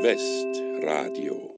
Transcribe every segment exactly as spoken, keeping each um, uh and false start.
Südwestradio.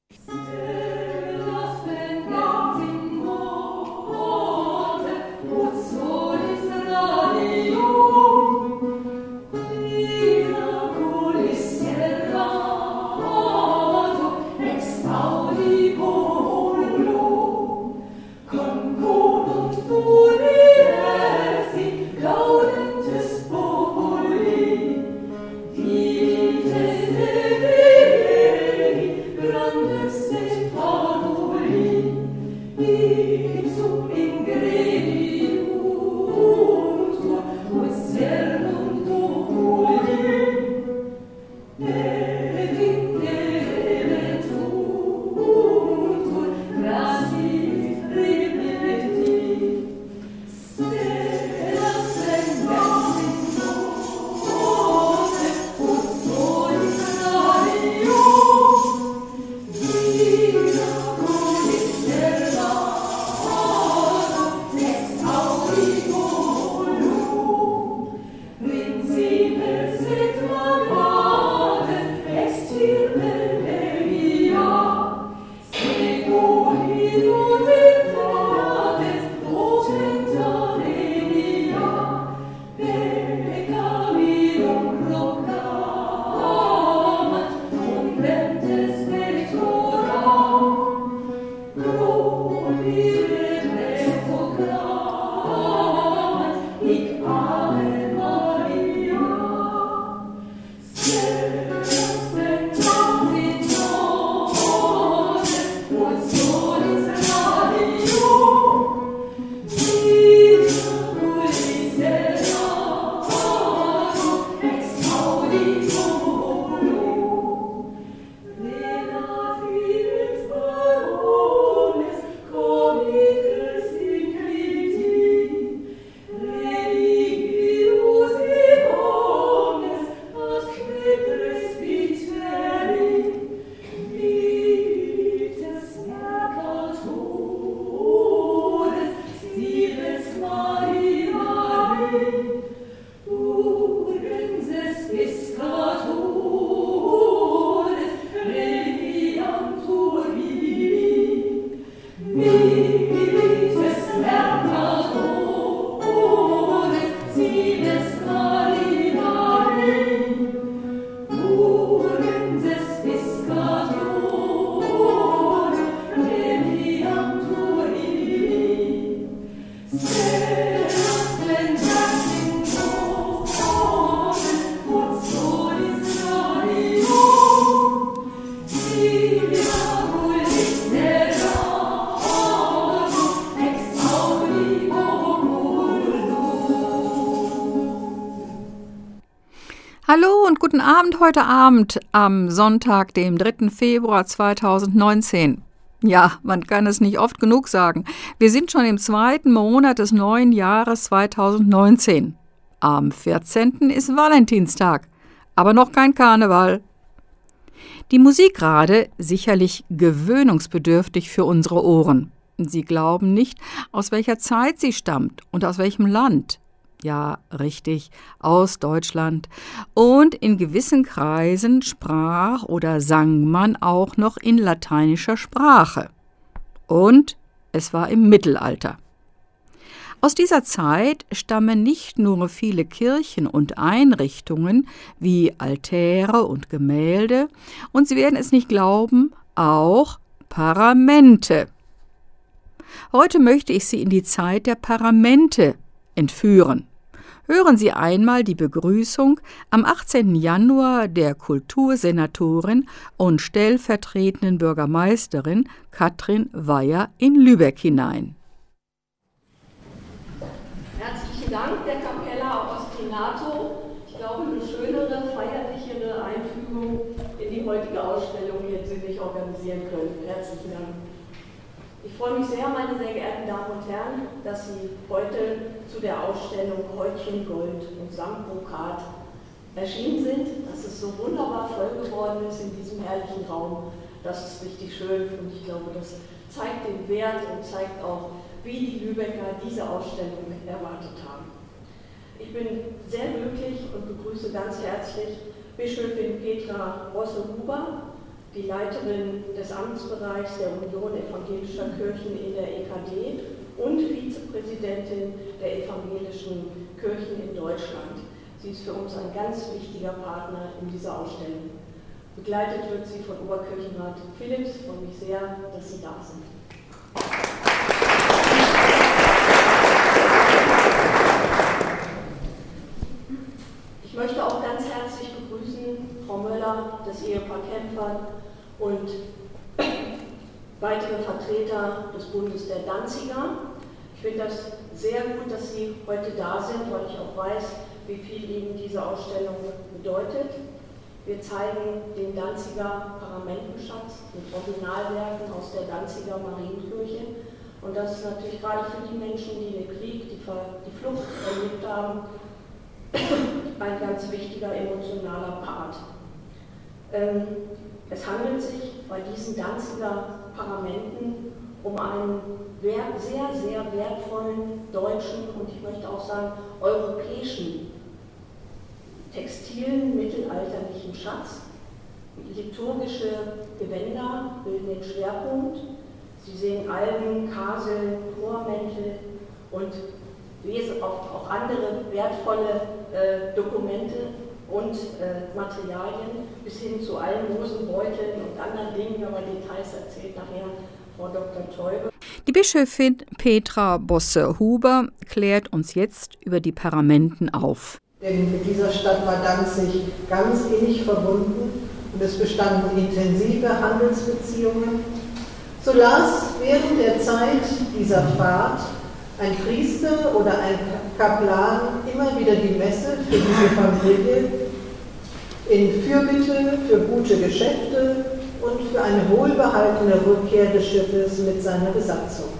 Hallo und guten Abend heute Abend am Sonntag, dem dritten Februar zweitausendneunzehn. Ja, man kann es nicht oft genug sagen. Wir sind schon im zweiten Monat des neuen Jahres zweitausendneunzehn. Am vierzehnten ist Valentinstag, aber noch kein Karneval. Die Musik gerade sicherlich gewöhnungsbedürftig für unsere Ohren. Sie glauben nicht, aus welcher Zeit sie stammt und aus welchem Land. Ja, richtig, aus Deutschland. Und in gewissen Kreisen sprach oder sang man auch noch in lateinischer Sprache. Und es war im Mittelalter. Aus dieser Zeit stammen nicht nur viele Kirchen und Einrichtungen wie Altäre und Gemälde, und Sie werden es nicht glauben, auch Paramente. Heute möchte ich Sie in die Zeit der Paramente entführen. Hören Sie einmal die Begrüßung am achtzehnten Januar der Kultursenatorin und stellvertretenden Bürgermeisterin Katrin Weyer in Lübeck hinein. Herzlichen Dank der Capella Ostinato. Ich glaube, eine schönere, feierlichere Einführung in die heutige Ausstellung hätten Sie nicht organisieren können. Herzlichen Dank. Ich freue mich sehr, meine sehr geehrten Damen und Herren, dass Sie heute zu der Ausstellung Häutchen Gold und Samtbrokat erschienen sind, dass es so wunderbar voll geworden ist in diesem herrlichen Raum. Das ist richtig schön und ich glaube, das zeigt den Wert und zeigt auch, wie die Lübecker diese Ausstellung erwartet haben. Ich bin sehr glücklich und begrüße ganz herzlich Bischöfin Petra Rosse-Huber, die Leiterin des Amtsbereichs der Union Evangelischer Kirchen in der E K D und Vizepräsidentin der evangelischen Kirchen in Deutschland. Sie ist für uns ein ganz wichtiger Partner in dieser Ausstellung. Begleitet wird sie von Oberkirchenrat Philipps. Ich freue mich sehr, dass Sie da sind. Ich möchte auch ganz herzlich begrüßen Frau Möller, das Ehepaar Kempfert und weitere Vertreter des Bundes der Danziger. Ich finde das sehr gut, dass Sie heute da sind, weil ich auch weiß, wie viel Ihnen diese Ausstellung bedeutet. Wir zeigen den Danziger Paramentenschatz mit Originalwerken aus der Danziger Marienkirche. Und das ist natürlich gerade für die Menschen, die den Krieg, die, die Flucht erlebt haben, ein ganz wichtiger emotionaler Part. Ähm, es handelt sich bei diesen Danziger Paramenten um einen sehr, sehr wertvollen deutschen und ich möchte auch sagen europäischen textilen mittelalterlichen Schatz. Liturgische Gewänder bilden den Schwerpunkt. Sie sehen Alben, Kaseln, Chormäntel und lesen auch, auch andere wertvolle äh, Dokumente und äh, Materialien bis hin zu Almosen, Beuteln und anderen Dingen, aber Details erzählt nachher Frau Doktor Teube. Die Bischöfin Petra Bosse-Huber klärt uns jetzt über die Paramenten auf. Denn mit dieser Stadt war Danzig ganz innig verbunden und es bestanden intensive Handelsbeziehungen. So las während der Zeit dieser Fahrt ein Priester oder ein Kaplan immer wieder die Messe für diese Familie in Fürbitte für gute Geschäfte und für eine wohlbehaltene Rückkehr des Schiffes mit seiner Besatzung.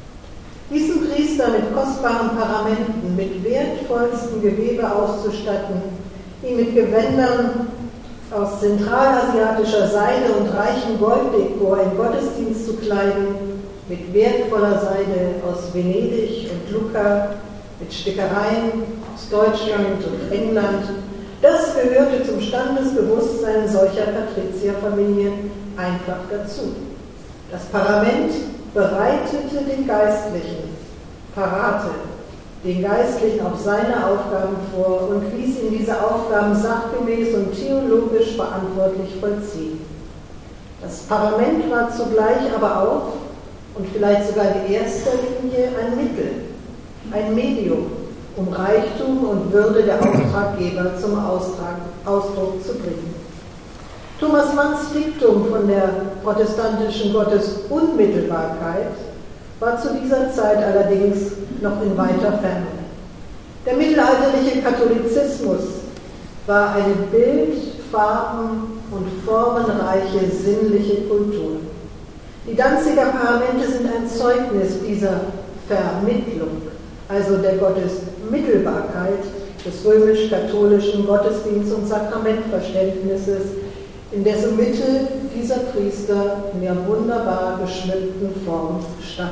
Diesen Priester mit kostbaren Paramenten, mit wertvollstem Gewebe auszustatten, ihn mit Gewändern aus zentralasiatischer Seide und reichem Golddekor im Gottesdienst zu kleiden, mit wertvoller Seide aus Venedig und Lucca, mit Stickereien aus Deutschland und England, das gehörte zum Standesbewusstsein solcher Patrizierfamilien einfach dazu. Das Parament bereitete den Geistlichen, parate den Geistlichen auf seine Aufgaben vor und ließ ihn diese Aufgaben sachgemäß und theologisch verantwortlich vollziehen. Das Parament war zugleich aber auch und vielleicht sogar in erster Linie ein Mittel, ein Medium, um Reichtum und Würde der Auftraggeber zum Austrag, Ausdruck zu bringen. Thomas Manns Diktum von der protestantischen Gottesunmittelbarkeit war zu dieser Zeit allerdings noch in weiter Ferne. Der mittelalterliche Katholizismus war eine bild-, farben- und formenreiche sinnliche Kultur. Die Danziger Paramente sind ein Zeugnis dieser Vermittlung, also der Gottesmittelbarkeit des römisch-katholischen Gottesdienst- und Sakramentverständnisses, in dessen Mitte dieser Priester in der wunderbar geschmückten Form stand.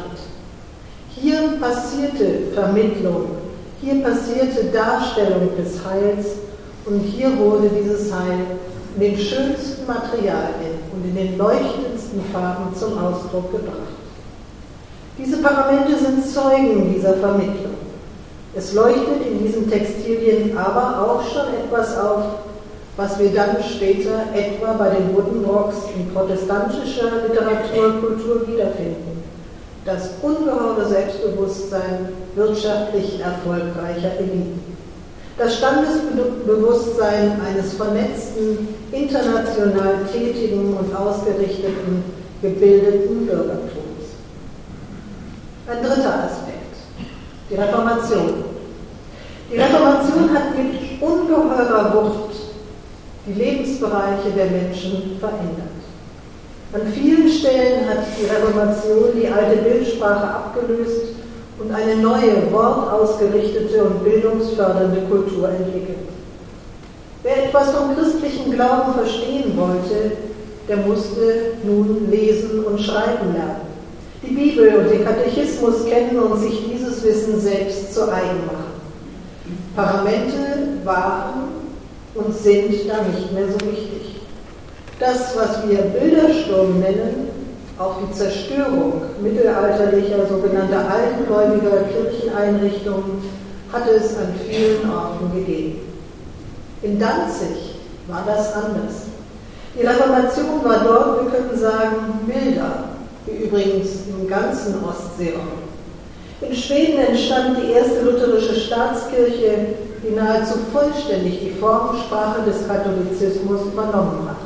Hier passierte Vermittlung, hier passierte Darstellung des Heils und hier wurde dieses Heil in den schönsten Materialien und in den leuchtendsten Farben zum Ausdruck gebracht. Diese Paramente sind Zeugen dieser Vermittlung. Es leuchtet in diesen Textilien aber auch schon etwas auf, was wir dann später etwa bei den Buddenbrooks in protestantischer Literatur und Kultur wiederfinden. Das ungeheure Selbstbewusstsein wirtschaftlich erfolgreicher Eliten. Das Standesbewusstsein eines vernetzten, international tätigen und ausgerichteten, gebildeten Bürgertums. Ein dritter Aspekt, die Reformation. Die Reformation hat mit ungeheurer Wucht die Lebensbereiche der Menschen verändert. An vielen Stellen hat die Reformation die alte Bildsprache abgelöst und eine neue, wortausgerichtete und bildungsfördernde Kultur entwickelt. Wer etwas vom christlichen Glauben verstehen wollte, der musste nun lesen und schreiben lernen, die Bibel und den Katechismus kennen und sich dieses Wissen selbst zu eigen machen. Paramente waren und sind da nicht mehr so wichtig. Das, was wir Bildersturm nennen, auch die Zerstörung mittelalterlicher, sogenannter altgläubiger Kircheneinrichtungen, hatte es an vielen Orten gegeben. In Danzig war das anders. Die Reformation war dort, wir könnten sagen, milder, wie übrigens im ganzen Ostseeraum. In Schweden entstand die erste lutherische Staatskirche, die nahezu vollständig die Formensprache des Katholizismus übernommen hat.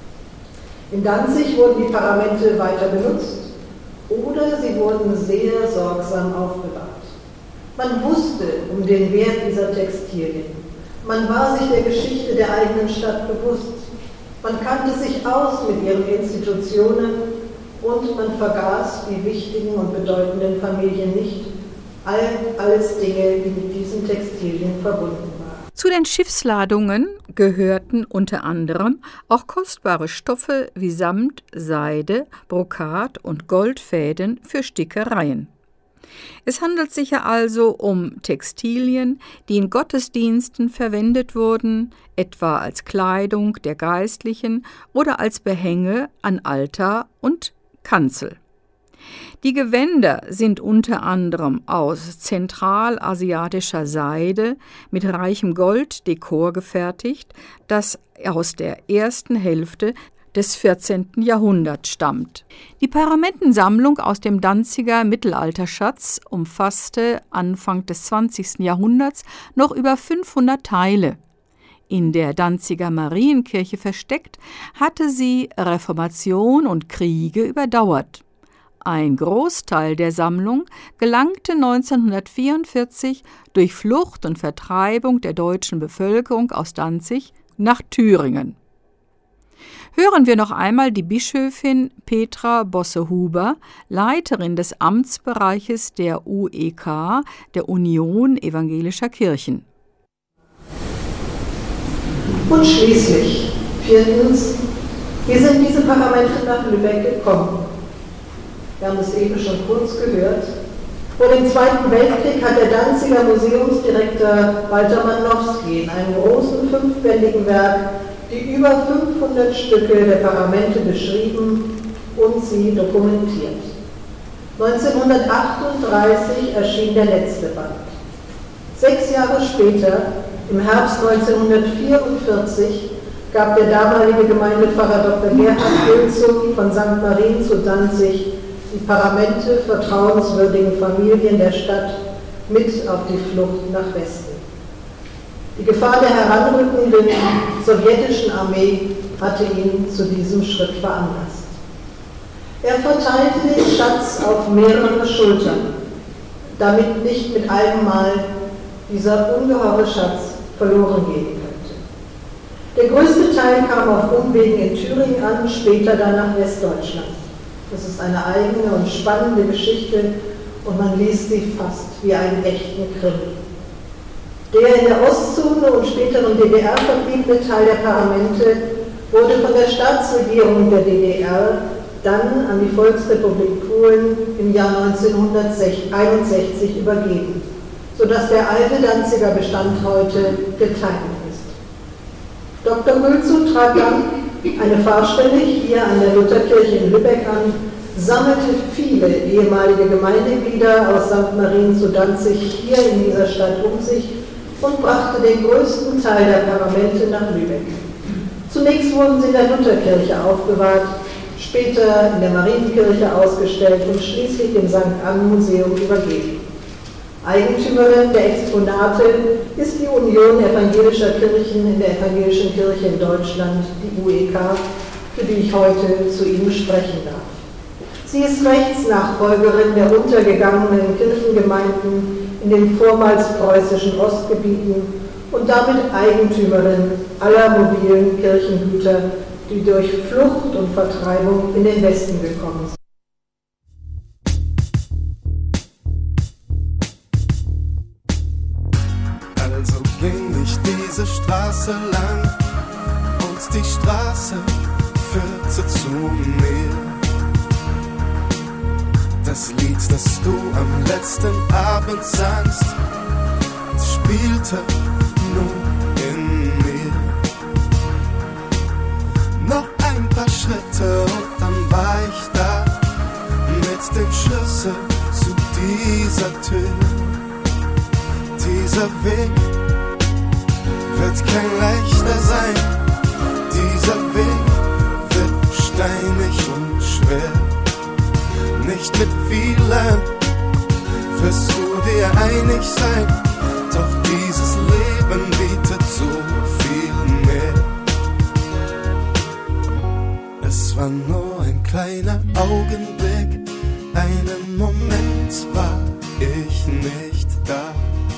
In Danzig wurden die Paramente weiter benutzt oder sie wurden sehr sorgsam aufbewahrt. Man wusste um den Wert dieser Textilien. Man war sich der Geschichte der eigenen Stadt bewusst. Man kannte sich aus mit ihren Institutionen und man vergaß die wichtigen und bedeutenden Familien nicht. All, alles Dinge, die mit diesen Textilien verbunden waren. Zu den Schiffsladungen gehörten unter anderem auch kostbare Stoffe wie Samt, Seide, Brokat und Goldfäden für Stickereien. Es handelt sich ja also um Textilien, die in Gottesdiensten verwendet wurden, etwa als Kleidung der Geistlichen oder als Behänge an Altar und Kanzel. Die Gewänder sind unter anderem aus zentralasiatischer Seide mit reichem Golddekor gefertigt, das aus der ersten Hälfte des vierzehnten Jahrhunderts stammt. Die Paramentensammlung aus dem Danziger Mittelalterschatz umfasste Anfang des zwanzigsten Jahrhunderts noch über fünfhundert Teile. In der Danziger Marienkirche versteckt, hatte sie Reformation und Kriege überdauert. Ein Großteil der Sammlung gelangte neunzehnhundertvierundvierzig durch Flucht und Vertreibung der deutschen Bevölkerung aus Danzig nach Thüringen. Hören wir noch einmal die Bischöfin Petra Bosse-Huber, Leiterin des Amtsbereiches der U E K, der Union Evangelischer Kirchen. Und schließlich, viertens, wie sind diese Paramente nach Lübeck gekommen? Wir haben es eben schon kurz gehört. Vor dem Zweiten Weltkrieg hat der Danziger Museumsdirektor Walter Manowski in einem großen fünfbändigen Werk die über fünfhundert Stücke der Paramente beschrieben und sie dokumentiert. neunzehnhundertachtunddreißig erschien der letzte Band. Sechs Jahre später, im Herbst neunzehnhundertvierundvierzig, gab der damalige Gemeindepfarrer Doktor Gerhard Gülzum von Sankt Marien zu Danzig die Paramente vertrauenswürdigen Familien der Stadt mit auf die Flucht nach Westen. Die Gefahr der heranrückenden sowjetischen Armee hatte ihn zu diesem Schritt veranlasst. Er verteilte den Schatz auf mehrere Schultern, damit nicht mit einem Mal dieser ungeheure Schatz verloren gehen könnte. Der größte Teil kam auf Umwegen in Thüringen an, später dann nach Westdeutschland. Das ist eine eigene und spannende Geschichte und man liest sie fast wie einen echten Krimi. Der in der Ostzone und späteren D D R verbliebene Teil der Paramente wurde von der Staatsregierung der D D R dann an die Volksrepublik Polen im Jahr neunzehnhunderteinundsechzig übergeben, sodass der alte Danziger Bestand heute geteilt ist. Doktor Gülzow trat dann eine Pfarrstelle hier an der Lutherkirche in Lübeck an, sammelte viele ehemalige Gemeindeglieder aus Sankt Marien zu Danzig hier in dieser Stadt um sich und brachte den größten Teil der Paramente nach Lübeck. Zunächst wurden sie in der Lutherkirche aufbewahrt, später in der Marienkirche ausgestellt und schließlich dem Sankt Ann Museum übergeben. Eigentümerin der Exponate ist die Union Evangelischer Kirchen in der Evangelischen Kirche in Deutschland, die U E K, für die ich heute zu Ihnen sprechen darf. Sie ist Rechtsnachfolgerin der untergegangenen Kirchengemeinden in den vormals preußischen Ostgebieten und damit Eigentümerin aller mobilen Kirchengüter, die durch Flucht und Vertreibung in den Westen gekommen sind. Also ging ich diese Straße lang und die Straße führte zu mir. Das Lied, das du am letzten Abend sangst, spielte nur in mir. Noch ein dieser Tür. Dieser Weg wird kein leichter sein. Dieser Weg wird steinig und schwer. Nicht mit vielen wirst du dir einig sein, doch dieses Leben bietet so viel mehr. Es war nur ein kleiner Augenblick, einen Moment war ich nicht da.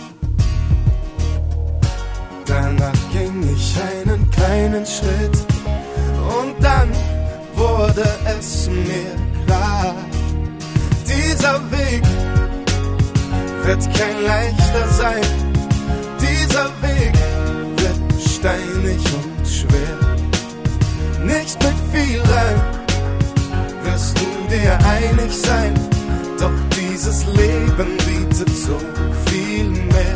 Danach ging ich einen kleinen Schritt und dann wurde es mir klar. Dieser Weg wird kein leichter sein. Dieser Weg wird steinig und schwer. Nicht mit vielen wirst du dir einig sein, doch dieses Leben bietet so viel mehr.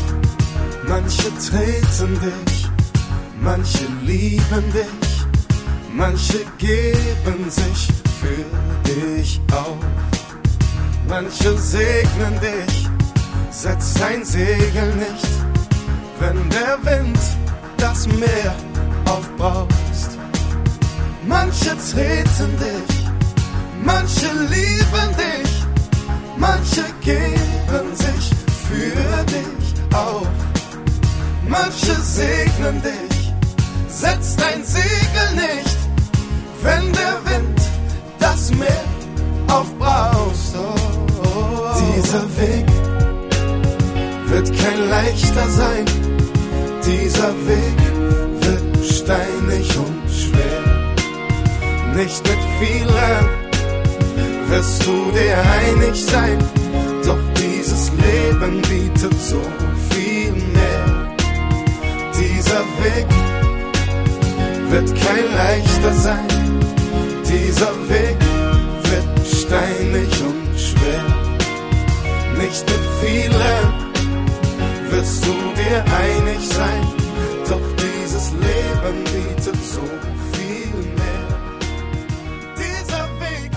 Manche treten dich, manche lieben dich, manche geben sich für dich auf. Manche segnen dich, setz dein Segel nicht, wenn der Wind das Meer aufbraust. Manche treten dich, manche lieben dich, manche geben sich für dich auf. Manche segnen dich, setz dein Segel nicht, wenn der Wind das Meer aufbraust. Oh, oh. Dieser Weg wird kein leichter sein. Dieser Weg wird steinig und schwer. Nicht mit vielen wirst du dir einig sein, doch dieses Leben bietet so viel mehr. Dieser Weg wird kein leichter sein. Dieser Weg wird steinig und schwer. Nicht mit vielen wirst du dir einig sein, doch dieses Leben bietet so viel mehr. Dieser Weg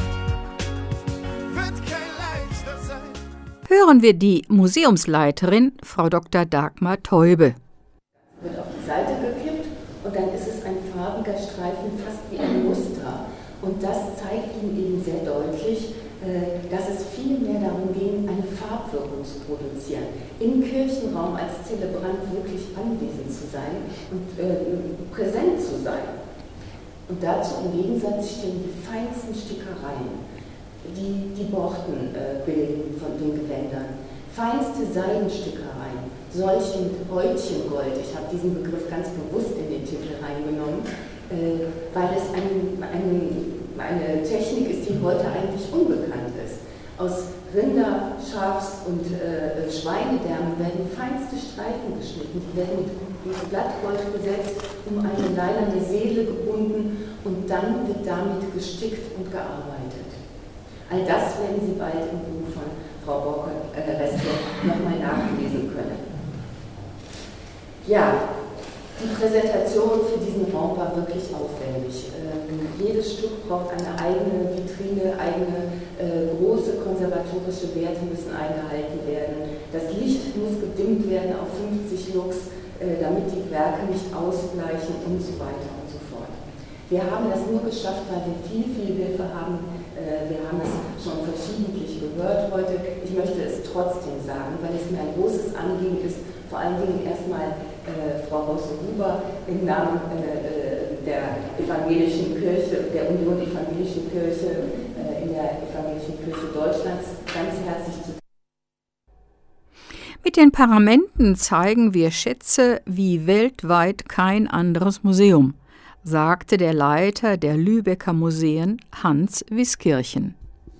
wird kein leichter sein. Hören wir die Museumsleiterin, Frau Doktor Dagmar Teube. Wird auf die Seite gekippt und dann ist es ein farbiger Streifen, fast wie ein Muster. Und das zeigt Ihnen eben sehr deutlich, dass es viel mehr darum ging, eine Farbwirkung zu produzieren. Im Kirchenraum als Zelebrant wirklich anwesend zu sein und äh, präsent zu sein. Und dazu im Gegensatz stehen die feinsten Stickereien, die die Borten äh, bilden von den Gewändern. Feinste Seidenstickereien, solche mit Häutchengold. Ich habe diesen Begriff ganz bewusst in den Titel reingenommen, äh, weil es ein, ein, eine Technik ist, die heute eigentlich unbekannt ist. Aus Rinder-, Schafs- und äh, Schweinedärmen werden feinste Streifen geschnitten, die werden mit Blattgold besetzt, um eine leinerne Seele gebunden und dann wird damit gestickt und gearbeitet. All das werden Sie bald im Buch von Frau Borke-Reske äh, nochmal nachlesen können. Ja, die Präsentation für diesen Raum war wirklich aufwendig. Ähm, jedes Stück braucht eine eigene Vitrine, eigene äh, große konservatorische Werte müssen eingehalten werden. Das Licht muss gedimmt werden auf fünfzig Lux, äh, damit die Werke nicht ausgleichen und so weiter und so fort. Wir haben das nur geschafft, weil wir viel, viel Hilfe haben. Äh, wir haben es schon verschiedentlich gehört heute. Ich möchte es trotzdem sagen, weil es mir ein großes Anliegen ist, vor allen Dingen erstmal äh, Frau Rosse-Huber im Namen äh, der evangelischen Kirche, der Union Evangelischen Kirche äh, in der Evangelischen Kirche Deutschlands ganz herzlich zu. Mit den Paramenten zeigen wir Schätze wie weltweit kein anderes Museum, sagte der Leiter der Lübecker Museen, Hans Wiskirchen.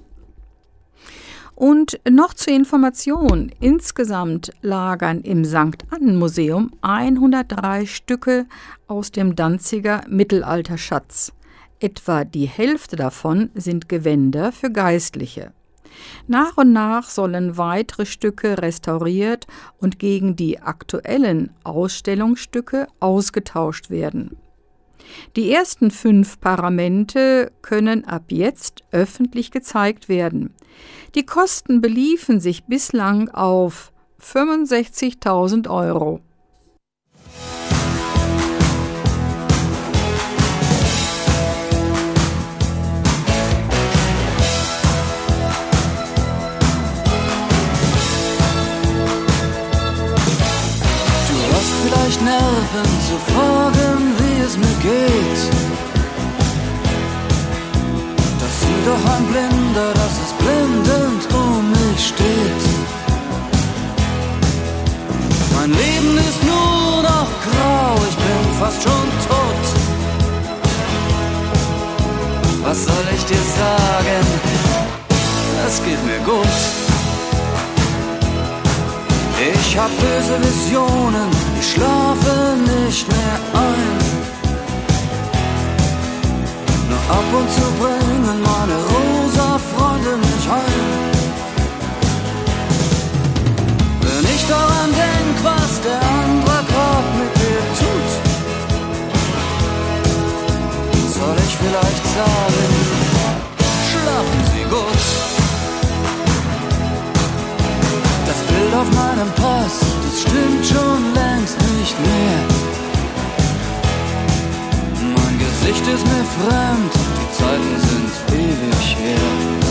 Und noch zur Information, insgesamt lagern im Sankt Annen Museum hundertdrei Stücke aus dem Danziger Mittelalterschatz. Etwa die Hälfte davon sind Gewänder für Geistliche. Nach und nach sollen weitere Stücke restauriert und gegen die aktuellen Ausstellungsstücke ausgetauscht werden. Die ersten fünf Paramente können ab jetzt öffentlich gezeigt werden. Die Kosten beliefen sich bislang auf fünfundsechzigtausend Euro. Du hast vielleicht Nerven zu fragen, wie es mir geht. Das sieht doch ein Blinder, dass es blendend um mich steht. Mein Leben ist nur noch grau, ich bin fast schon tot. Was soll ich dir sagen? Es geht mir gut. Ich hab böse Visionen, ich schlafe nicht mehr ein. Nur ab und zu bringen meine rosa Freunde mich heim. Wenn ich daran denk, was der andere grad mit dir tut, soll ich vielleicht sagen, schlafen Sie gut. Das Bild auf meinem Pass, das stimmt schon längst nicht mehr. Mein Gesicht ist mir fremd, die Zeiten sind ewig her.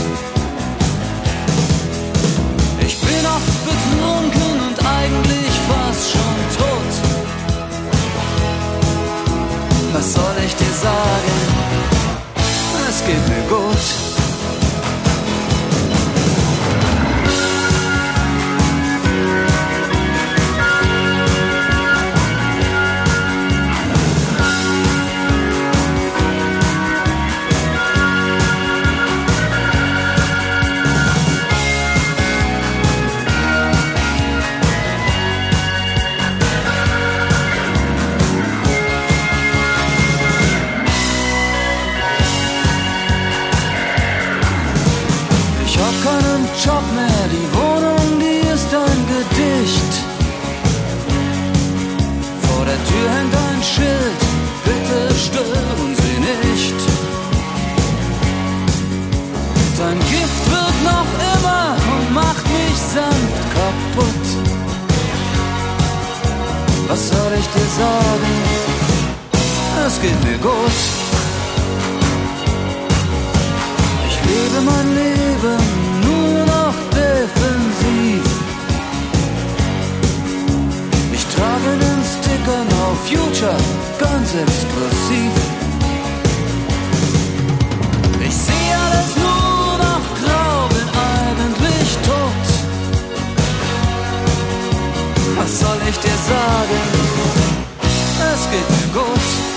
Ich bin oft betrunken und eigentlich fast schon tot. Was soll ich dir sagen? Es geht mir gut. Job mehr, die Wohnung, die ist ein Gedicht. Vor der Tür hängt ein Schild, bitte stören Sie nicht. Dein Gift wird noch immer und macht mich sanft kaputt. Was soll ich dir sagen? Es geht mir gut. Ich lebe mein Leben defensiv. Ich trage den Sticker No Future ganz exklusiv. Ich sehe alles nur noch grau, bin eigentlich tot. Was soll ich dir sagen? Es geht mir gut.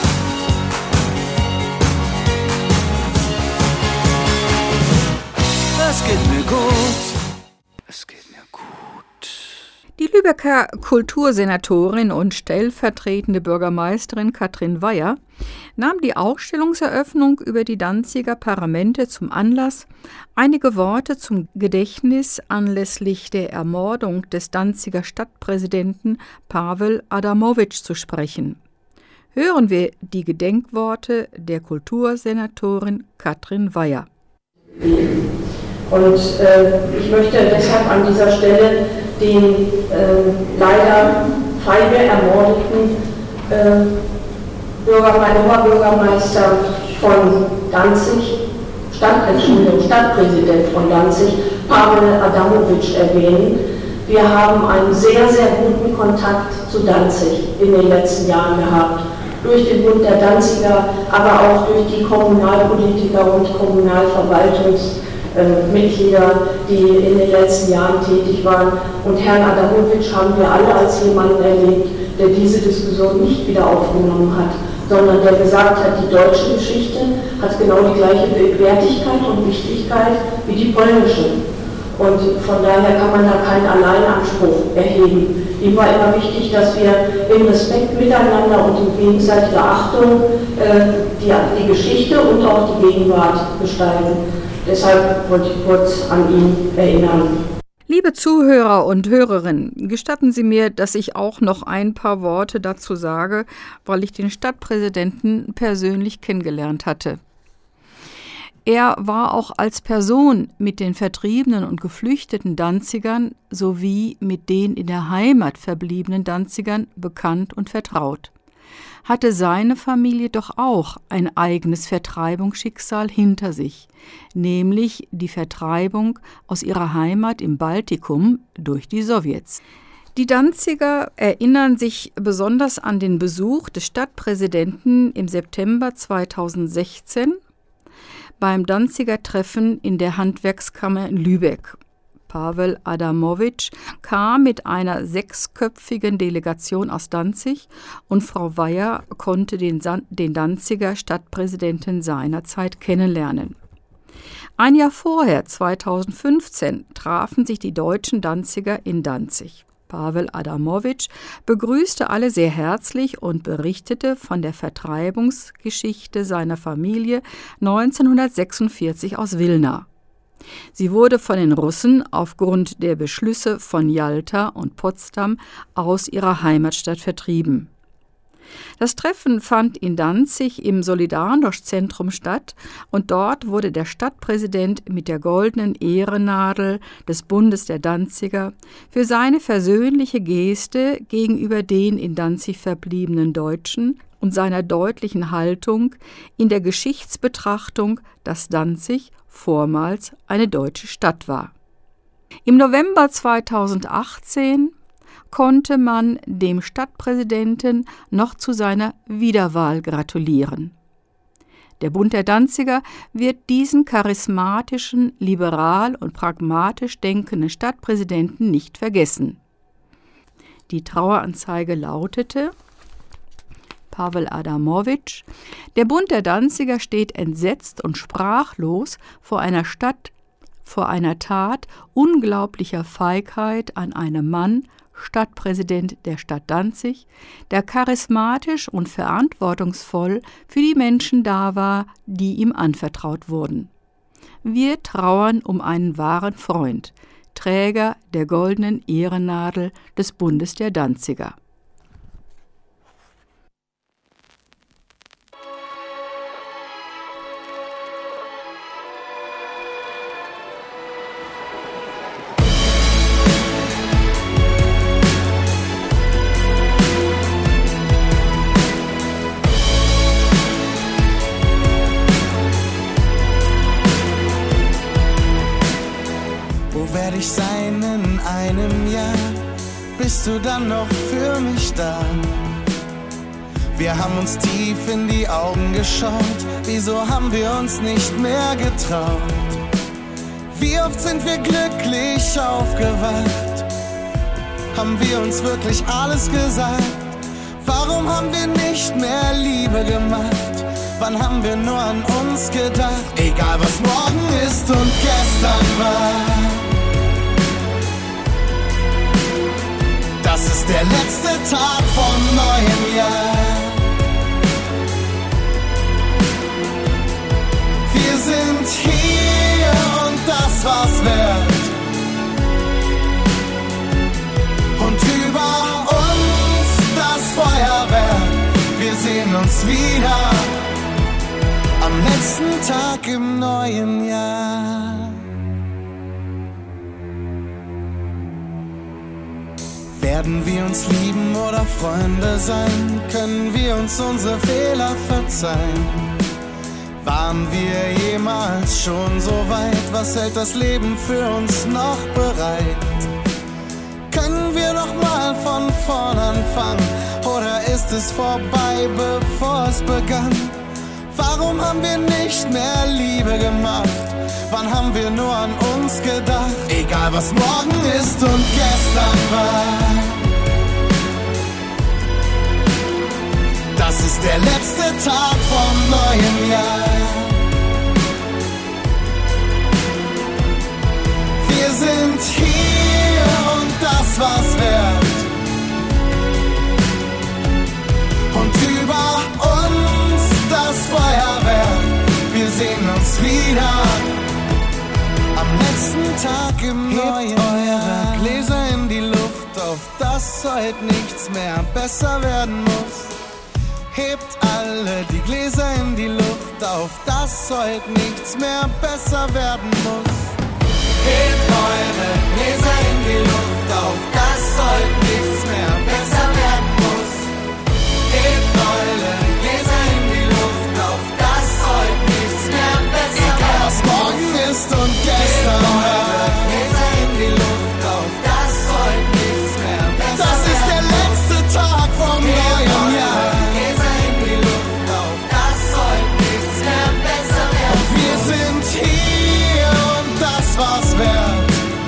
Es geht mir gut. Es geht mir gut. Die Lübecker Kultursenatorin und stellvertretende Bürgermeisterin Katrin Weyer nahm die Ausstellungseröffnung über die Danziger Paramente zum Anlass, einige Worte zum Gedächtnis anlässlich der Ermordung des Danziger Stadtpräsidenten Pavel Adamowitsch zu sprechen. Hören wir die Gedenkworte der Kultursenatorin Katrin Weyer. Und äh, ich möchte deshalb an dieser Stelle den äh, leider feige ermordeten äh, Bürgermeister, Oberbürgermeister von Danzig, Stadt, Entschuldigung, Stadtpräsident von Danzig, Pavel Adamowitsch erwähnen. Wir haben einen sehr, sehr guten Kontakt zu Danzig in den letzten Jahren gehabt. Durch den Bund der Danziger, aber auch durch die Kommunalpolitiker und Kommunalverwaltungs Mitglieder, die in den letzten Jahren tätig waren. Und Herrn Adamowitsch haben wir alle als jemanden erlebt, der diese Diskussion nicht wieder aufgenommen hat, sondern der gesagt hat, die deutsche Geschichte hat genau die gleiche Wertigkeit und Wichtigkeit wie die polnische. Und von daher kann man da keinen Alleinanspruch erheben. Ihm war immer wichtig, dass wir im Respekt miteinander und in gegenseitiger Achtung äh, die, die Geschichte und auch die Gegenwart gestalten. Deshalb wollte ich kurz an ihn erinnern. Liebe Zuhörer und Hörerinnen, gestatten Sie mir, dass ich auch noch ein paar Worte dazu sage, weil ich den Stadtpräsidenten persönlich kennengelernt hatte. Er war auch als Person mit den vertriebenen und geflüchteten Danzigern sowie mit den in der Heimat verbliebenen Danzigern bekannt und vertraut. Hatte seine Familie doch auch ein eigenes Vertreibungsschicksal hinter sich, nämlich die Vertreibung aus ihrer Heimat im Baltikum durch die Sowjets. Die Danziger erinnern sich besonders an den Besuch des Stadtpräsidenten im September zweitausendsechzehn beim Danziger Treffen in der Handwerkskammer in Lübeck. Pavel Adamowitsch kam mit einer sechsköpfigen Delegation aus Danzig und Frau Weyer konnte den, den Danziger Stadtpräsidenten seinerzeit kennenlernen. Ein Jahr vorher, zweitausendfünfzehn, trafen sich die deutschen Danziger in Danzig. Pavel Adamowitsch begrüßte alle sehr herzlich und berichtete von der Vertreibungsgeschichte seiner Familie neunzehnhundertsechsundvierzig aus Wilna. Sie wurde von den Russen aufgrund der Beschlüsse von Jalta und Potsdam aus ihrer Heimatstadt vertrieben. Das Treffen fand in Danzig im Solidarność-Zentrum statt und dort wurde der Stadtpräsident mit der goldenen Ehrennadel des Bundes der Danziger für seine versöhnliche Geste gegenüber den in Danzig verbliebenen Deutschen und seiner deutlichen Haltung in der Geschichtsbetrachtung, dass Danzig vormals eine deutsche Stadt war. Im November zweitausendachtzehn konnte man dem Stadtpräsidenten noch zu seiner Wiederwahl gratulieren. Der Bund der Danziger wird diesen charismatischen, liberal und pragmatisch denkenden Stadtpräsidenten nicht vergessen. Die Traueranzeige lautete: Pavel Adamowitsch: Der Bund der Danziger steht entsetzt und sprachlos vor einer Stadt, vor einer Tat unglaublicher Feigheit an einem Mann, Stadtpräsident der Stadt Danzig, der charismatisch und verantwortungsvoll für die Menschen da war, die ihm anvertraut wurden. Wir trauern um einen wahren Freund, Träger der goldenen Ehrennadel des Bundes der Danziger. Werde ich sein in einem Jahr? Bist du dann noch für mich da? Wir haben uns tief in die Augen geschaut, wieso haben wir uns nicht mehr getraut? Wie oft sind wir glücklich aufgewacht? Haben wir uns wirklich alles gesagt? Warum haben wir nicht mehr Liebe gemacht? Wann haben wir nur an uns gedacht? Egal was morgen ist und gestern war, das ist der letzte Tag vom neuen Jahr. Wir sind hier und das war's wert. Und über uns das Feuerwerk. Wir sehen uns wieder am letzten Tag im neuen Jahr. Werden wir uns lieben oder Freunde sein? Können wir uns unsere Fehler verzeihen? Waren wir jemals schon so weit? Was hält das Leben für uns noch bereit? Können wir noch mal von vorn anfangen? Oder ist es vorbei, bevor es begann? Warum haben wir nicht mehr Liebe gemacht? Wann haben wir nur an uns gedacht? Egal was morgen ist und gestern war, das ist der letzte Tag vom neuen Jahr. Wir sind hier und das war's wert. Und über uns das Feuerwerk. Wir sehen uns wieder am letzten Tag im neuen Jahr. auf, dass heute nichts mehr besser werden muss. Hebt alle die Gläser in die Luft auf, dass heute nichts mehr besser werden muss. Hebt eure Gläser in die Luft auf, dass heute nichts mehr besser werden muss. Hebt eure Gläser in die Luft auf, dass heute nichts mehr besser werden muss. Egal was morgen ist und gestern war. Gläser in die Luft auf, dass heute nichts mehr besser werden muss. Das ist der letzte Tag vom neuen Jahr. Gläser in die Luft auf, dass heute nichts mehr besser werden muss. Und wir sind hier und das war's wert.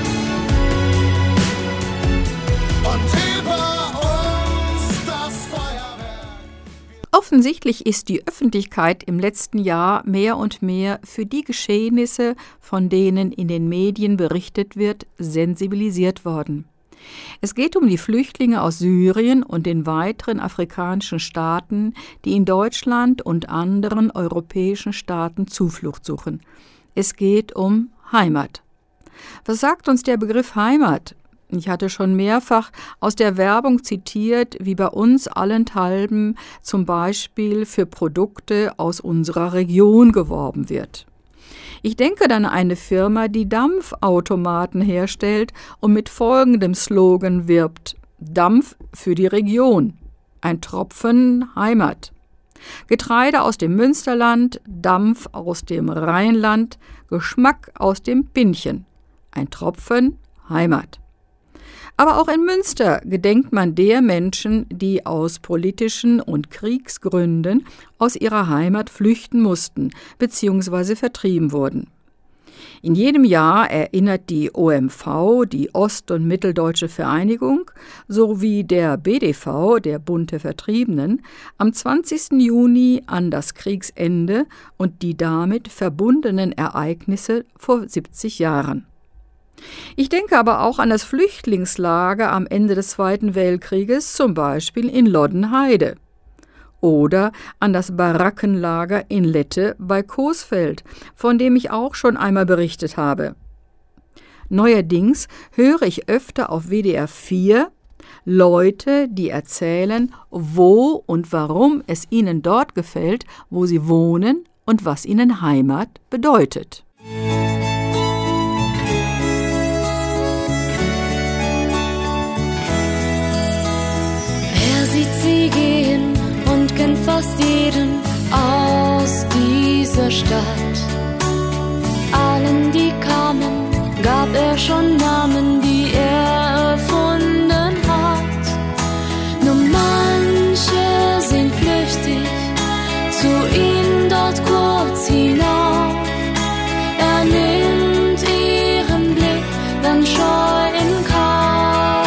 Offensichtlich ist die Öffentlichkeit im letzten Jahr mehr und mehr für die Geschehnisse, von denen in den Medien berichtet wird, sensibilisiert worden. Es geht um die Flüchtlinge aus Syrien und den weiteren afrikanischen Staaten, die in Deutschland und anderen europäischen Staaten Zuflucht suchen. Es geht um Heimat. Was sagt uns der Begriff Heimat? Ich hatte schon mehrfach aus der Werbung zitiert, wie bei uns allenthalben zum Beispiel für Produkte aus unserer Region geworben wird. Ich denke dann an eine Firma, die Dampfautomaten herstellt und mit folgendem Slogan wirbt: Dampf für die Region, ein Tropfen Heimat. Getreide aus dem Münsterland, Dampf aus dem Rheinland, Geschmack aus dem Pinnchen, ein Tropfen Heimat. Aber auch in Münster gedenkt man der Menschen, die aus politischen und Kriegsgründen aus ihrer Heimat flüchten mussten bzw. vertrieben wurden. In jedem Jahr erinnert die O M V, die Ost- und Mitteldeutsche Vereinigung, sowie der B D V, der Bund der Vertriebenen, am zwanzigsten Juni an das Kriegsende und die damit verbundenen Ereignisse vor siebzig Jahren. Ich denke aber auch an das Flüchtlingslager am Ende des Zweiten Weltkrieges, zum Beispiel in Loddenheide. Oder an das Barackenlager in Lette bei Coesfeld, von dem ich auch schon einmal berichtet habe. Neuerdings höre ich öfter auf W D R vier Leute, die erzählen, wo und warum es ihnen dort gefällt, wo sie wohnen und was ihnen Heimat bedeutet. Sie gehen und kennt fast jeden aus dieser Stadt. Allen, die kamen, gab er schon Namen, die er erfunden hat. Nur manche sind flüchtig zu ihm dort kurz hinauf. Er nimmt ihren Blick dann scheu in Kauf.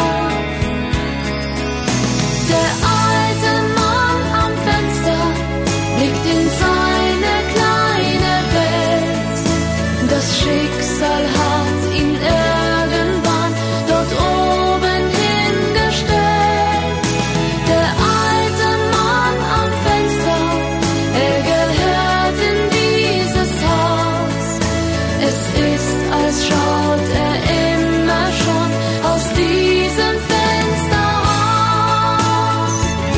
Schicksal hat ihn irgendwann dort oben hingestellt. Der alte Mann am Fenster, er gehört in dieses Haus. Es ist, als schaut er immer schon aus diesem Fenster raus.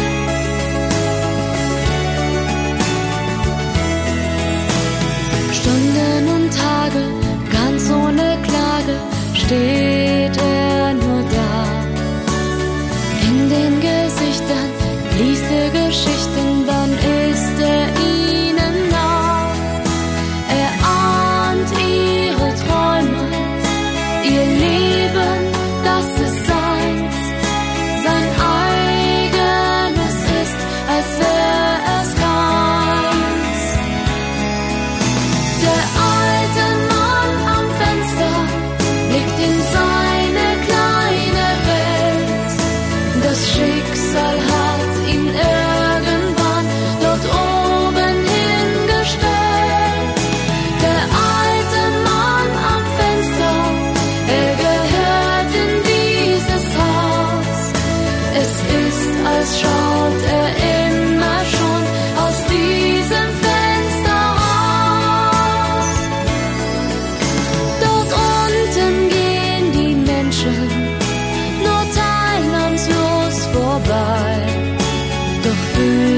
Stunden und Tage, ganz ohne Klage, steht er nur da. In den Gesichtern liest er Geschichten, dann ist er ihnen nah. Er ahnt ihre Träume, ihr Leben, das ist seins. Sein eigenes ist, als wäre es keins. Der alte Mann am Fenster blickt in seine kleine Welt. Das Schicksal hat ihn irgendwann dort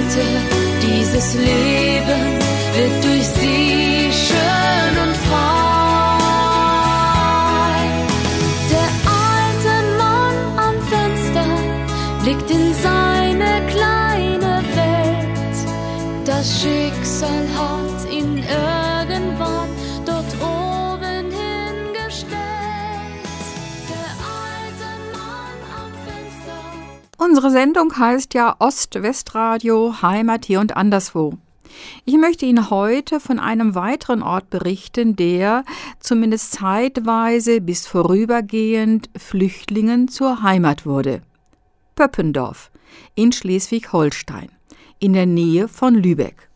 Kälte, dieses Leben wird durch sie schön und frei. Der alte Mann am Fenster blickt in seine kleine Welt. Das Schicksal hat ihn irgendwann dort oben hingestellt. Der alte Mann am Fenster. Unsere Sendung heißt ja Ost-West-Radio, Heimat hier und anderswo. Ich möchte Ihnen heute von einem weiteren Ort berichten, der zumindest zeitweise bis vorübergehend Flüchtlingen zur Heimat wurde. Pöppendorf in Schleswig-Holstein, in der Nähe von Lübeck.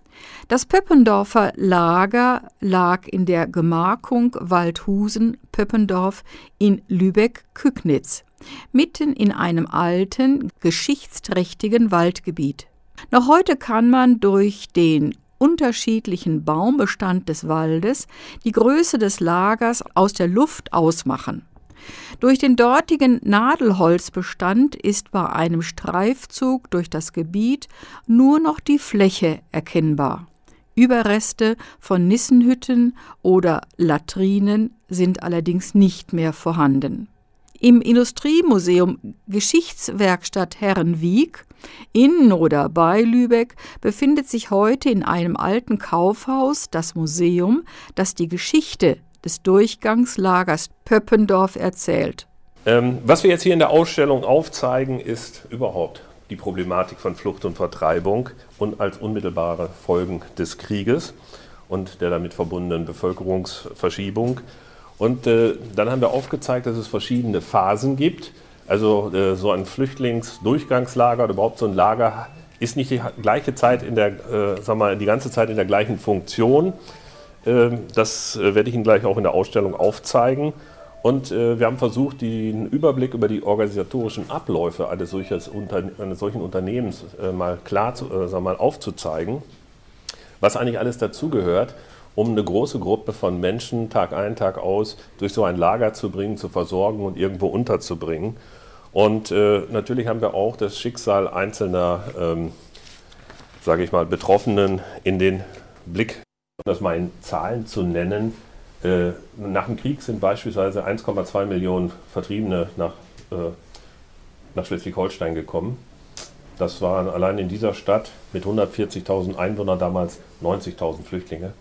Das Pöppendorfer Lager lag in der Gemarkung Waldhusen-Pöppendorf in Lübeck-Kücknitz, mitten in einem alten, geschichtsträchtigen Waldgebiet. Noch heute kann man durch den unterschiedlichen Baumbestand des Waldes die Größe des Lagers aus der Luft ausmachen. Durch den dortigen Nadelholzbestand ist bei einem Streifzug durch das Gebiet nur noch die Fläche erkennbar. Überreste von Nissenhütten oder Latrinen sind allerdings nicht mehr vorhanden. Im Industriemuseum Geschichtswerkstatt Herrenwiek in oder bei Lübeck befindet sich heute in einem alten Kaufhaus das Museum, das die Geschichte des Durchgangslagers Pöppendorf erzählt. Ähm, was wir jetzt hier in der Ausstellung aufzeigen, ist überhaupt die Problematik von Flucht und Vertreibung und als unmittelbare Folgen des Krieges und der damit verbundenen Bevölkerungsverschiebung. Und äh, dann haben wir aufgezeigt, dass es verschiedene Phasen gibt. Also äh, so ein Flüchtlingsdurchgangslager oder überhaupt so ein Lager ist nicht die gleiche Zeit in der, äh, sag mal, die ganze Zeit in der gleichen Funktion. Äh, das äh, werde ich Ihnen gleich auch in der Ausstellung aufzeigen. Und äh, wir haben versucht, den Überblick über die organisatorischen Abläufe eines, Unter- eines solchen Unternehmens äh, mal klar zu, äh, sag mal, aufzuzeigen, was eigentlich alles dazugehört, um eine große Gruppe von Menschen Tag ein, Tag aus durch so ein Lager zu bringen, zu versorgen und irgendwo unterzubringen. Und äh, natürlich haben wir auch das Schicksal einzelner, ähm, sage ich mal, Betroffenen in den Blick, um das mal in Zahlen zu nennen. Äh, nach dem Krieg sind beispielsweise eins Komma zwei Millionen Vertriebene nach, äh, nach Schleswig-Holstein gekommen. Das waren allein in dieser Stadt mit hundertvierzigtausend Einwohnern damals neunzigtausend Flüchtlinge.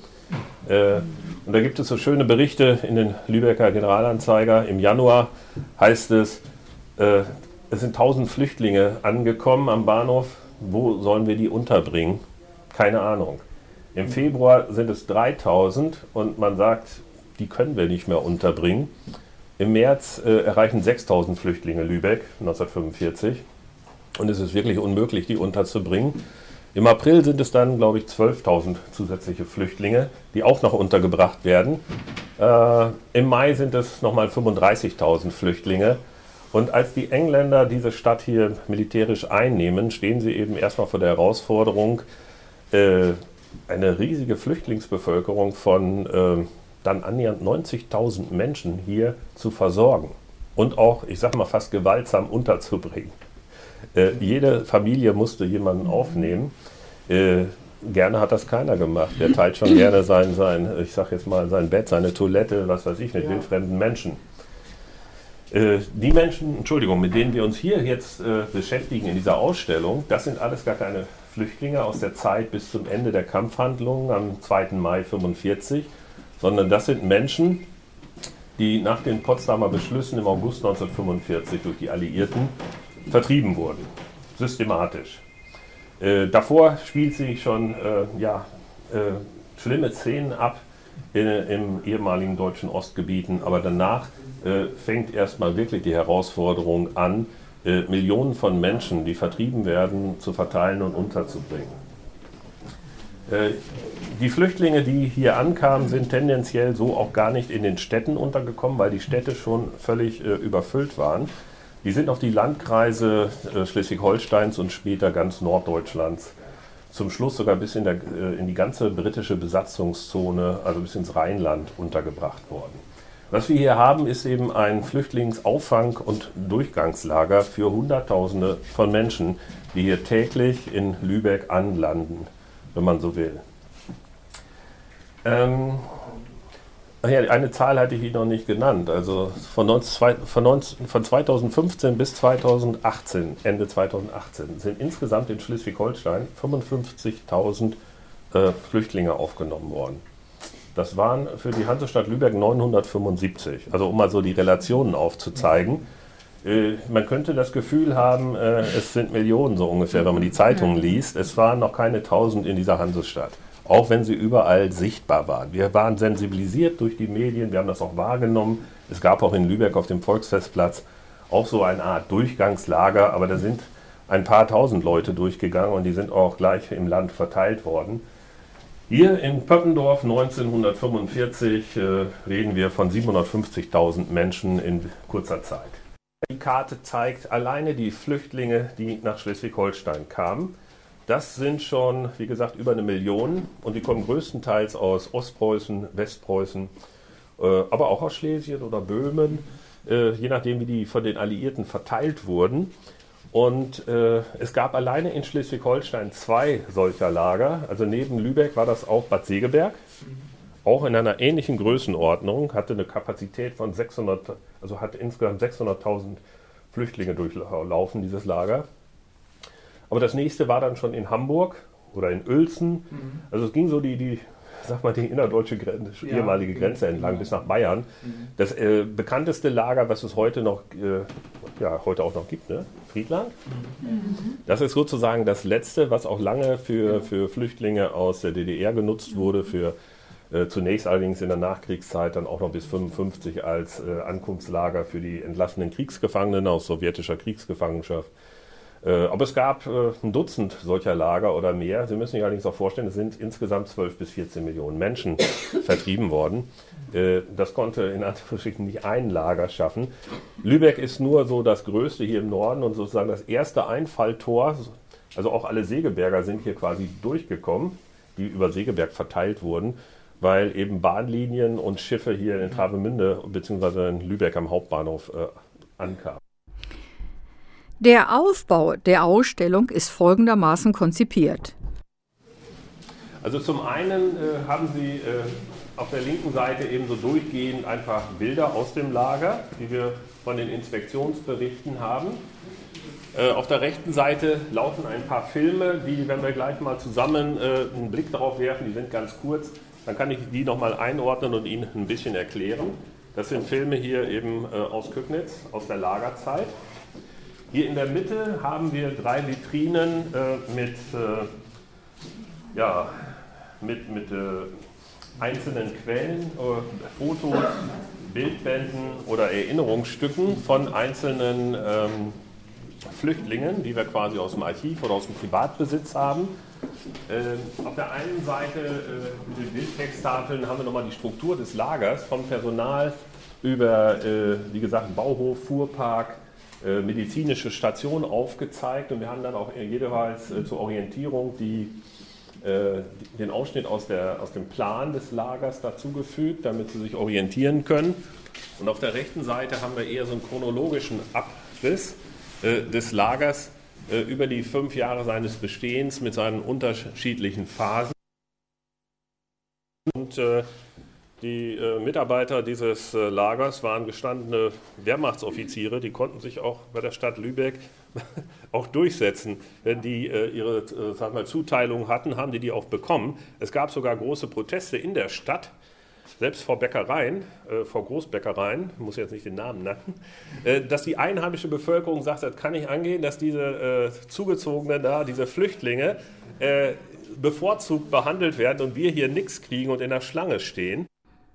Äh, und da gibt es so schöne Berichte in den Lübecker Generalanzeiger. Im Januar heißt es, äh, es sind tausend Flüchtlinge angekommen am Bahnhof. Wo sollen wir die unterbringen? Keine Ahnung. Im Februar sind es dreitausend und man sagt, die können wir nicht mehr unterbringen. Im März äh, erreichen sechstausend Flüchtlinge Lübeck neunzehnhundertfünfundvierzig und es ist wirklich unmöglich, die unterzubringen. Im April sind es dann, glaube ich, zwölftausend zusätzliche Flüchtlinge, die auch noch untergebracht werden. Äh, Im Mai sind es nochmal fünfunddreißigtausend Flüchtlinge. Und als die Engländer diese Stadt hier militärisch einnehmen, stehen sie eben erstmal vor der Herausforderung, äh, eine riesige Flüchtlingsbevölkerung von äh, dann annähernd neunzigtausend Menschen hier zu versorgen und auch, ich sag mal, fast gewaltsam unterzubringen. Äh, jede Familie musste jemanden aufnehmen. Äh, gerne hat das keiner gemacht. Der teilt schon gerne sein, sein, ich sag jetzt mal, sein Bett, seine Toilette, was weiß ich, mit ja. wildfremden Menschen. Äh, die Menschen, Entschuldigung, mit denen wir uns hier jetzt äh, beschäftigen in dieser Ausstellung, das sind alles gar keine Flüchtlinge aus der Zeit bis zum Ende der Kampfhandlungen am zweiten Mai neunzehnhundertfünfundvierzig, sondern das sind Menschen, die nach den Potsdamer Beschlüssen im August neunzehnhundertfünfundvierzig durch die Alliierten vertrieben wurden, systematisch. Äh, davor spielt sich schon äh, ja, äh, schlimme Szenen ab in, im ehemaligen deutschen Ostgebieten, aber danach äh, fängt erstmal wirklich die Herausforderung an, äh, Millionen von Menschen, die vertrieben werden, zu verteilen und unterzubringen. Äh, die Flüchtlinge, die hier ankamen, sind tendenziell so auch gar nicht in den Städten untergekommen, weil die Städte schon völlig äh, überfüllt waren. Die sind auf die Landkreise äh, Schleswig-Holsteins und später ganz Norddeutschlands, zum Schluss sogar bis in, der, äh, in die ganze britische Besatzungszone, also bis ins Rheinland untergebracht worden. Was wir hier haben, ist eben ein Flüchtlingsauffang- und Durchgangslager für Hunderttausende von Menschen, die hier täglich in Lübeck anlanden, wenn man so will. Ähm, ja, eine Zahl hatte ich Ihnen noch nicht genannt. Also von, neunzehn, von, neunzehn, von zweitausendfünfzehn bis zweitausendachtzehn, Ende zweitausendachtzehn, sind insgesamt in Schleswig-Holstein fünfundfünfzigtausend äh, Flüchtlinge aufgenommen worden. Das waren für die Hansestadt Lübeck neunhundertfünfundsiebzig. Also um mal so die Relationen aufzuzeigen. Äh, man könnte das Gefühl haben, äh, es sind Millionen so ungefähr, wenn man die Zeitungen liest. Es waren noch keine tausend in dieser Hansestadt. Auch wenn sie überall sichtbar waren. Wir waren sensibilisiert durch die Medien, wir haben das auch wahrgenommen. Es gab auch in Lübeck auf dem Volksfestplatz auch so eine Art Durchgangslager, aber da sind ein paar tausend Leute durchgegangen und die sind auch gleich im Land verteilt worden. Hier in Pöppendorf neunzehnhundertfünfundvierzig äh, reden wir von siebenhundertfünfzigtausend Menschen in kurzer Zeit. Die Karte zeigt alleine die Flüchtlinge, die nach Schleswig-Holstein kamen. Das sind schon, wie gesagt, über eine Million und die kommen größtenteils aus Ostpreußen, Westpreußen, äh, aber auch aus Schlesien oder Böhmen, äh, je nachdem, wie die von den Alliierten verteilt wurden. Und äh, es gab alleine in Schleswig-Holstein zwei solcher Lager. Also neben Lübeck war das auch Bad Segeberg, auch in einer ähnlichen Größenordnung, hatte eine Kapazität von sechshundert, also hat insgesamt sechshunderttausend Flüchtlinge durchlaufen, dieses Lager. Aber das nächste war dann schon in Hamburg oder in Uelzen. Also es ging so die, die sag mal, die innerdeutsche Grenze, ja, ehemalige Grenze entlang, ja, bis nach Bayern. Das äh, bekannteste Lager, was es heute noch, äh, ja, heute auch noch gibt, ne? Friedland. Mhm. Das ist sozusagen das letzte, was auch lange für, für Flüchtlinge aus der D D R genutzt wurde, für äh, zunächst allerdings in der Nachkriegszeit dann auch noch bis fünfundfünfzig als äh, Ankunftslager für die entlassenen Kriegsgefangenen aus sowjetischer Kriegsgefangenschaft. Aber es gab äh, ein Dutzend solcher Lager oder mehr. Sie müssen sich allerdings auch vorstellen, es sind insgesamt zwölf bis vierzehn Millionen Menschen vertrieben worden. Äh, das konnte in Anführungsstrichen nicht ein Lager schaffen. Lübeck ist nur so das größte hier im Norden und sozusagen das erste Einfalltor. Also auch alle Segeberger sind hier quasi durchgekommen, die über Segeberg verteilt wurden, weil eben Bahnlinien und Schiffe hier in Travemünde bzw. in Lübeck am Hauptbahnhof äh, ankamen. Der Aufbau der Ausstellung ist folgendermaßen konzipiert. Also zum einen äh, haben Sie äh, auf der linken Seite eben so durchgehend einfach Bilder aus dem Lager, die wir von den Inspektionsberichten haben. Äh, auf der rechten Seite laufen ein paar Filme, die, wenn wir gleich mal zusammen äh, einen Blick darauf werfen, die sind ganz kurz, dann kann ich die nochmal einordnen und Ihnen ein bisschen erklären. Das sind Filme hier eben äh, aus Köcknitz, aus der Lagerzeit. Hier in der Mitte haben wir drei Vitrinen äh, mit, äh, ja, mit, mit äh, einzelnen Quellen, äh, Fotos, Bildbänden oder Erinnerungsstücken von einzelnen ähm, Flüchtlingen, die wir quasi aus dem Archiv oder aus dem Privatbesitz haben. Äh, auf der einen Seite äh, mit den Bildtexttafeln haben wir nochmal die Struktur des Lagers, vom Personal über, äh, wie gesagt, Bauhof, Fuhrpark, medizinische Station aufgezeigt und wir haben dann auch jeweils äh, zur Orientierung die, äh, den Ausschnitt aus, der, aus dem Plan des Lagers dazugefügt, damit Sie sich orientieren können. Und auf der rechten Seite haben wir eher so einen chronologischen Abriss äh, des Lagers äh, über die fünf Jahre seines Bestehens mit seinen unterschiedlichen Phasen. Und äh, Die äh, Mitarbeiter dieses äh, Lagers waren gestandene Wehrmachtsoffiziere, die konnten sich auch bei der Stadt Lübeck auch durchsetzen. Wenn die äh, ihre äh, sag mal, Zuteilung hatten, haben die die auch bekommen. Es gab sogar große Proteste in der Stadt, selbst vor Bäckereien, äh, vor Großbäckereien, ich muss jetzt nicht den Namen nennen, äh, dass die einheimische Bevölkerung sagt, das kann nicht angehen, dass diese äh, Zugezogenen da, diese Flüchtlinge, äh, bevorzugt behandelt werden und wir hier nichts kriegen und in der Schlange stehen.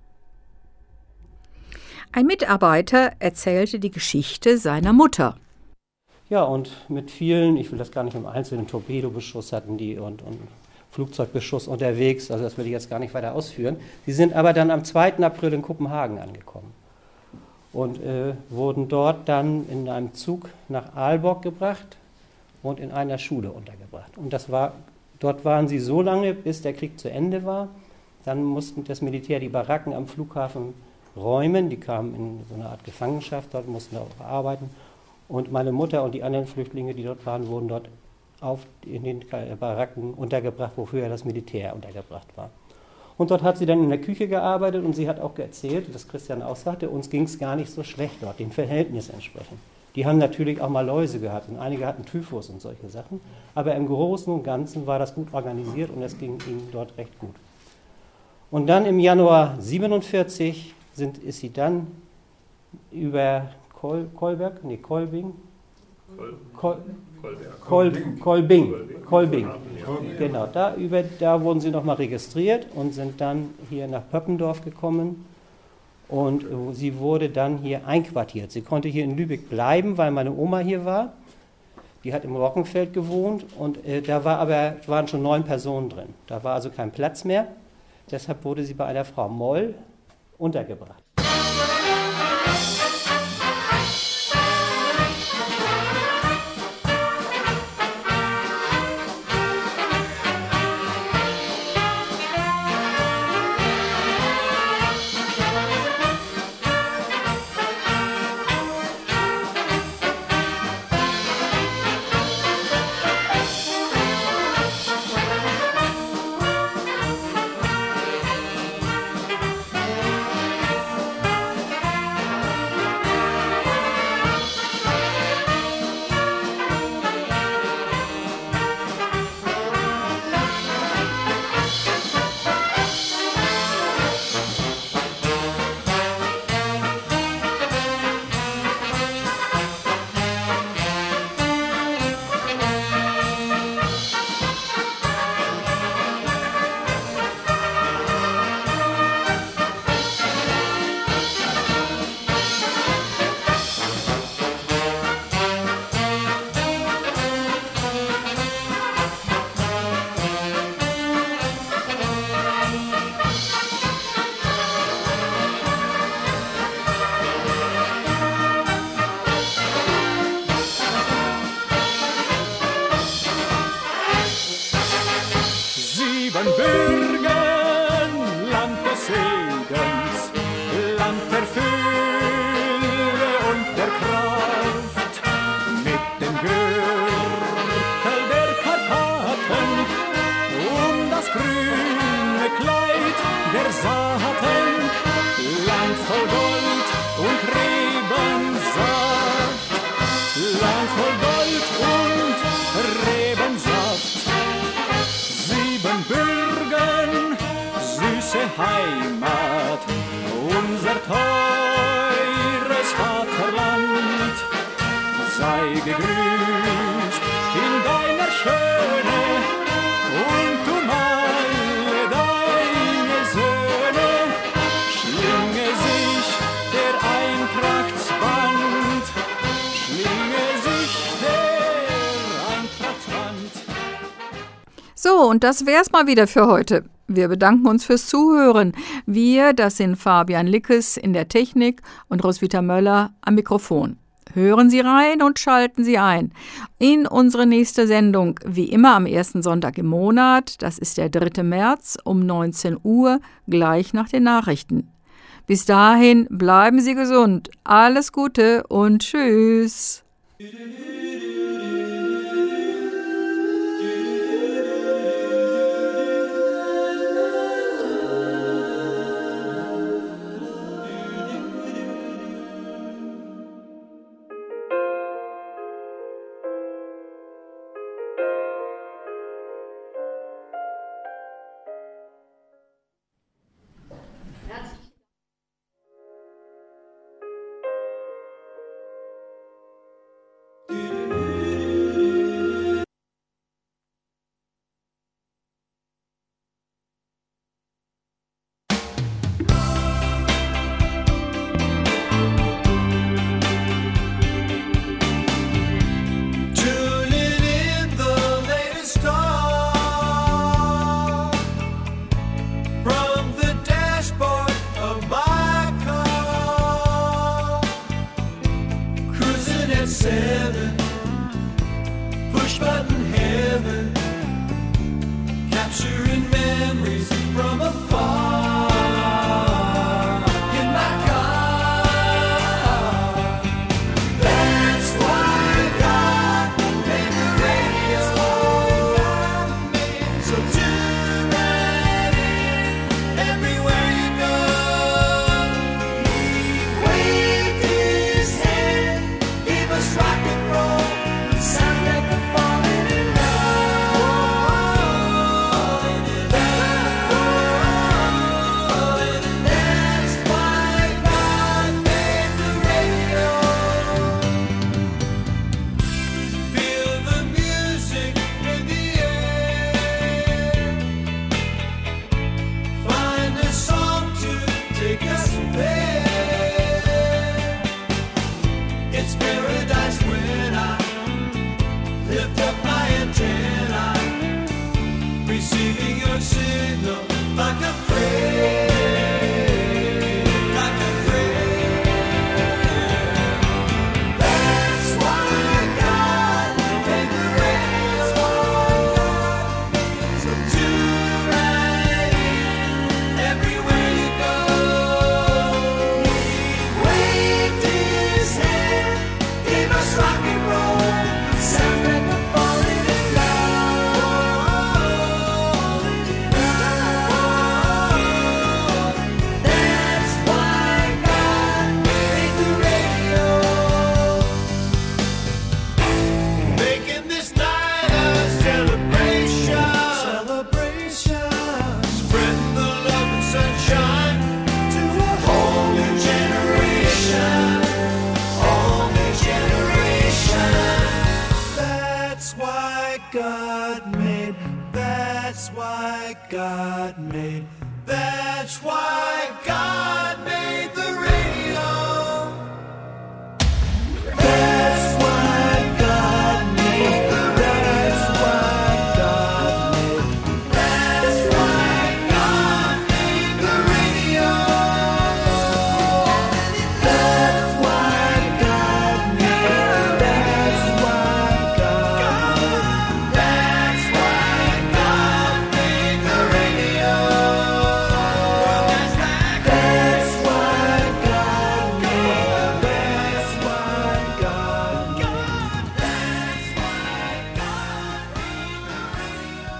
Ein Mitarbeiter erzählte die Geschichte seiner Mutter. Ja, und mit vielen, ich will das gar nicht im Einzelnen, Torpedobeschuss hatten die und, und Flugzeugbeschuss unterwegs, also das will ich jetzt gar nicht weiter ausführen. Sie sind aber dann am zweiten April in Kopenhagen angekommen und äh, wurden dort dann in einem Zug nach Aalborg gebracht und in einer Schule untergebracht. Und das war, dort waren sie so lange, bis der Krieg zu Ende war. Dann mussten das Militär die Baracken am Flughafen Räumen. Die kamen in so eine Art Gefangenschaft, dort mussten auch arbeiten. Und meine Mutter und die anderen Flüchtlinge, die dort waren, wurden dort auf, in den Baracken untergebracht, wo früher das Militär untergebracht war. Und dort hat sie dann in der Küche gearbeitet und sie hat auch erzählt, was Christian auch sagte, uns ging es gar nicht so schlecht dort, dem Verhältnis entsprechend. Die haben natürlich auch mal Läuse gehabt und einige hatten Typhus und solche Sachen. Aber im Großen und Ganzen war das gut organisiert und es ging ihnen dort recht gut. Und dann im Januar siebenundvierzig sind, ist sie dann über Kol, Kolberg, nee, Kolbing, Kol, Kol, Kolbing, Kolbing, genau, da, über, da wurden sie nochmal registriert und sind dann hier nach Pöppendorf gekommen und sie wurde dann hier einquartiert. Sie konnte hier in Lübeck bleiben, weil meine Oma hier war. Die hat im Rockenfeld gewohnt und äh, da war aber, waren schon neun Personen drin. Da war also kein Platz mehr. Deshalb wurde sie bei einer Frau Moll untergebracht. Heimat, unser teures Vaterland, sei gegrüßt in deiner Schöne und um alle deine Söhne schlinge sich der Eintrachtsband, schlinge sich der Eintrachtsband. So, und das wär's mal wieder für heute. Wir bedanken uns fürs Zuhören. Wir, das sind Fabian Lickes in der Technik und Roswitha Möller am Mikrofon. Hören Sie rein und schalten Sie ein in unsere nächste Sendung, wie immer am ersten Sonntag im Monat. Das ist der dritte März um neunzehn Uhr, gleich nach den Nachrichten. Bis dahin bleiben Sie gesund. Alles Gute und tschüss. Herzlich God made, that's why God made, that's why God made the radio. That's why God made the radio. That's why God made the radio. That's why God made, that's why God made, that's why God made the radio. That's why God made, that's why God made, that's why God made the radio.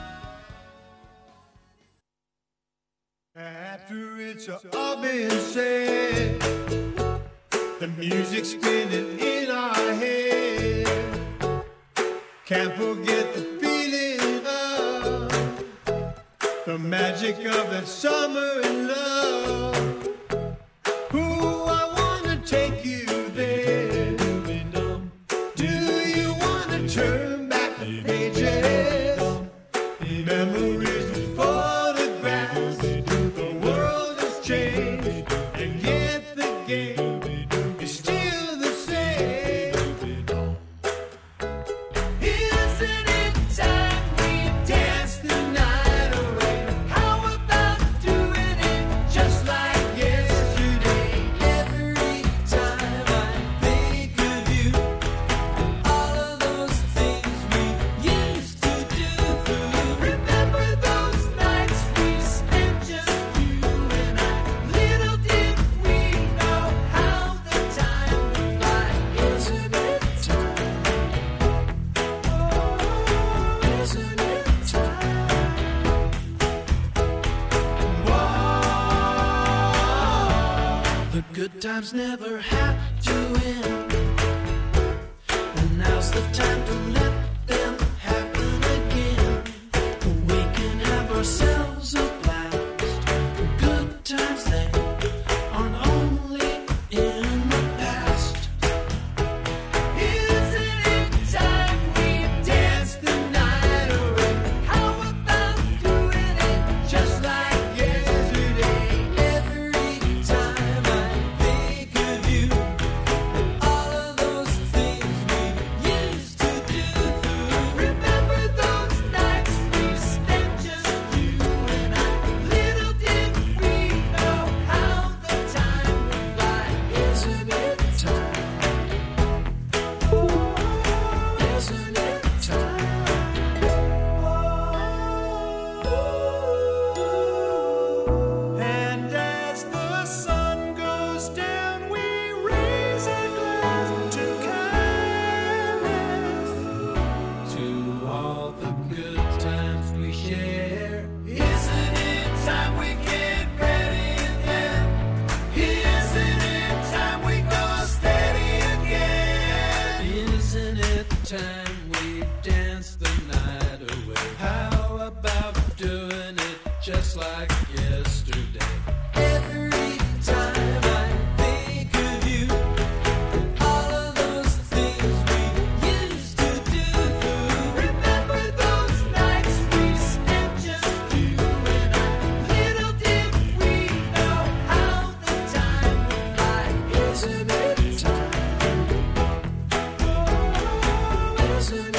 After it's all been said, the music's spinning in our head. Can't forget the feeling of the magic of that summer in love. Ooh, I wanna take you there. Do you wanna turn back the pages? Memories and photographs. The world has changed, and yet the game is still the same. Isn't it time we dance the night away? How about doing it just like yesterday? Every time I think of you, all of those things we used to do. Remember those nights we spent just you and I? Little did we know how the time would fly. Isn't it time? Isn't it time? Whoa. The good times never have to end, and now's the time to let them happen again. We can have ourselves a blast. Good times they aren't only in the past. Isn't it time we dance the night away? How about doing it just like yesterday? Every time I think of you, all of those things we used to do. Remember those nights we spent just you and I? Little did we know how the time would fly. Isn't it time? Isn't it time? And as the sun goes down, we raise a glass to kindness, to all the good times we share. Isn't it time we get ready again? Isn't it time we go steady again? Isn't it time we dance the night away? How about doing it just like yesterday? Every time I think of you, all of those things we used to do. Remember those nights we spent just you and I? Little did we know how the time would fly. Isn't it time? Isn't